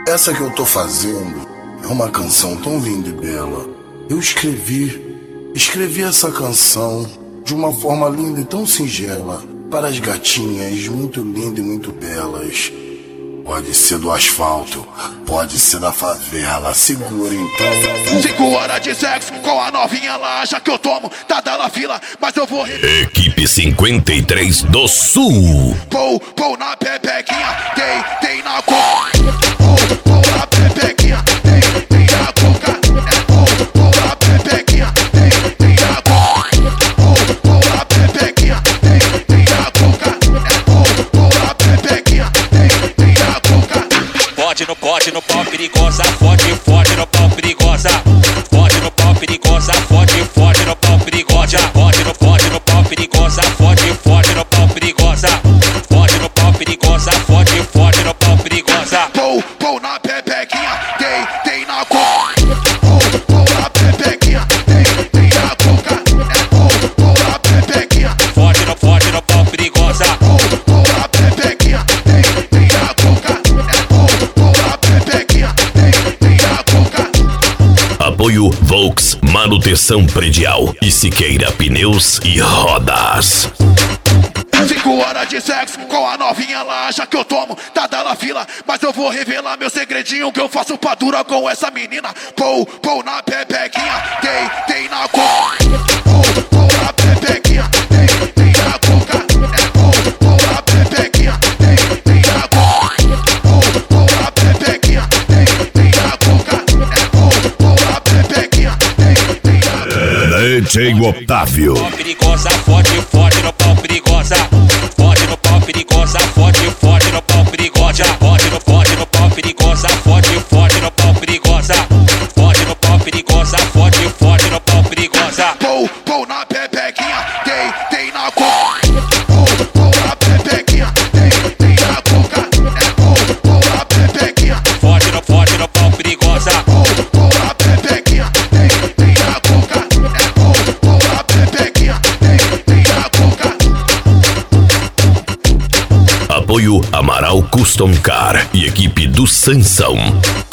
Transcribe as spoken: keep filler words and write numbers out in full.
Essa que eu tô fazendo é uma canção tão linda e bela. Eu escrevi, escrevi essa canção de uma forma linda e tão singela para as gatinhas muito lindas e muito belas. Pode ser do asfalto, pode ser da favela, segura então. Cinco horas de sexo com a novinha lá, já que eu tomo, tá dando a fila, mas eu vou... Equipe cinquenta e três do Sul. Pou, pou na pepequinha, tem, tem na coca. Pou, pou na pepequinha, tem, tem na coca. Pou, pou na pepequinha, tem, tem na coca. Pou, pou na pepequinha, tem, tem na coca. Pou, pou na pepequinha, tem, tem na coca. Fode no pote, no pau perigosa, fode, fode no pau perigosa. Fode no pau perigosa, fode, fode no pau perigosa. Fode no, fode no pau perigosa, fode, fode no pau perigosa. Fode no pau perigosa, fode, fode no pau perigosa. Pou, pou na pepequinha, tem, tem na coca. Pou, pou na pepequinha, tem, tem na coca. Pou, pou na pepequinha, Fode no, fode no pau perigosa. pou, pou na pepequinha, tem, tem na coca. Pou, pou na pepequinha, tem, tem na coca. Apoio Volks Manutenção Predial e Siqueira Pneus e Rodas. Cinco horas de sexo com a novinha lá, já que eu tomo, tá dando a fila, mas eu vou revelar meu segredinho que eu faço pra dura com essa menina. Pou, pou na pepequinha, tem, tem na coca. Pou, pou na pepequinha, tem, tem na coca. Pou, pou na pepequinha, tem, tem na coca. Pou, pou na pepequinha, tem, tem na coca. Pou, pou na pepequinha, tem, tem na coca. D J Otávio. Pau perigosa, fode, fode no pau perigosa. Fode no pau perigosa, fode, fode no pau perigosa. Fode no, fode no pau perigosa, fode, fode no pau perigosa. Fode no pau perigosa, fode, fode no pau perigosa. Pou, pou na pepequinha, tem, tem na coca. Pou, pou na pepequinha, tem, tem na coca. Pou, pou na pepequinha, Fode no, fode no pau perigosa. pou, pou na pepequinha, tem, tem na coca. Pou, pou na pepequinha, tem, tem na coca. Apoio Amaral Custom Car e equipe do Sansão.